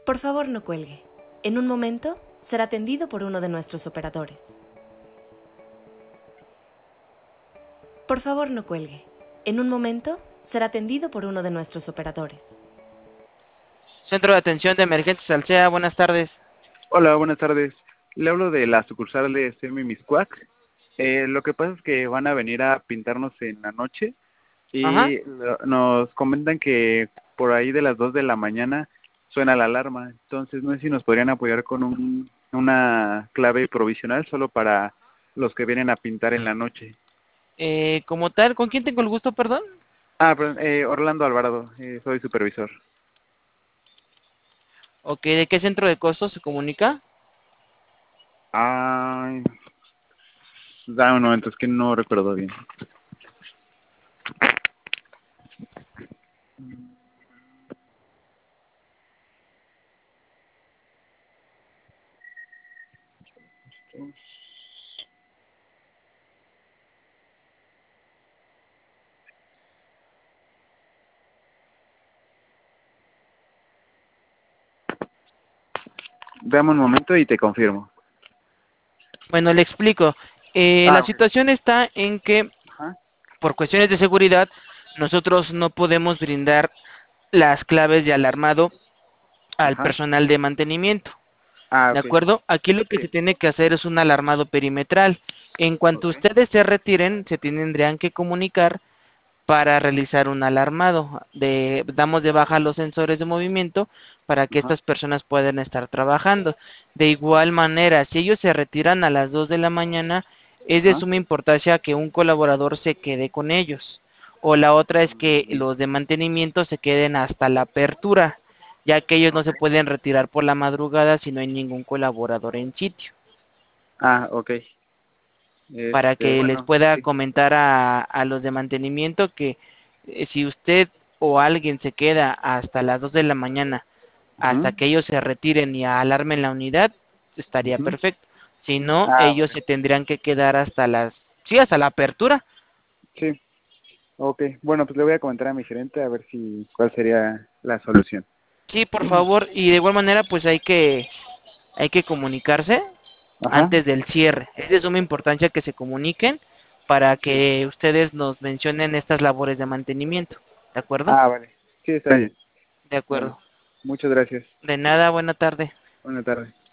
Por favor, no cuelgue. En un momento será atendido por uno de nuestros operadores. Por favor, no cuelgue. En un momento será atendido por uno de nuestros operadores. Centro de Atención de Emergencias Alsea, buenas tardes. Hola, buenas tardes. Le hablo de la sucursal de Semi Miscuac. Lo que pasa es que van a venir a pintarnos en la noche Ajá. y nos comentan que por ahí de las 2 de la mañana suena la alarma. Entonces, no sé si nos podrían apoyar con una clave provisional solo para los que vienen a pintar en la noche. Como tal, ¿con quién tengo el gusto, perdón? Perdón, Orlando Alvarado, soy supervisor. Ok, ¿de qué centro de costos se comunica? Ay, dame un momento, es que no recuerdo bien. Dame un momento y te confirmo. Bueno, le explico. La Ok. situación está en que, Ajá, por cuestiones de seguridad, nosotros no podemos brindar las claves de alarmado al ajá. personal de mantenimiento. ¿De Ok. acuerdo? Aquí lo que se Sí. tiene que hacer es un alarmado perimetral. En cuanto Ok. ustedes se retiren, se tendrían que comunicar para realizar un alarmado. Damos de baja los sensores de movimiento para que Ajá, estas personas puedan estar trabajando. De igual manera, si ellos se retiran a las 2 de la mañana, es de ajá. suma importancia que un colaborador se quede con ellos. O la otra es que Mm, los de mantenimiento se queden hasta la apertura, ya que ellos no ok. se pueden retirar por la madrugada si no hay ningún colaborador en sitio. Ok. Para que les Bueno, pueda sí. comentar a los de mantenimiento que si usted o alguien se queda hasta las 2 de la mañana, hasta Ujú, que ellos se retiren y alarmen la unidad, estaría ujú. perfecto. Si no, ellos Vale. se tendrían que quedar hasta sí, hasta la apertura. Sí. Ok. Bueno, pues le voy a comentar a mi gerente a ver si cuál sería la solución. Sí, por favor, y de igual manera, pues hay que comunicarse Ajá. antes del cierre. Es de suma importancia que se comuniquen para Sí. que ustedes nos mencionen estas labores de mantenimiento. ¿De acuerdo? Vale. Sí, está bien. De Vale. acuerdo. Muchas gracias. De nada, buena tarde. Buenas tardes.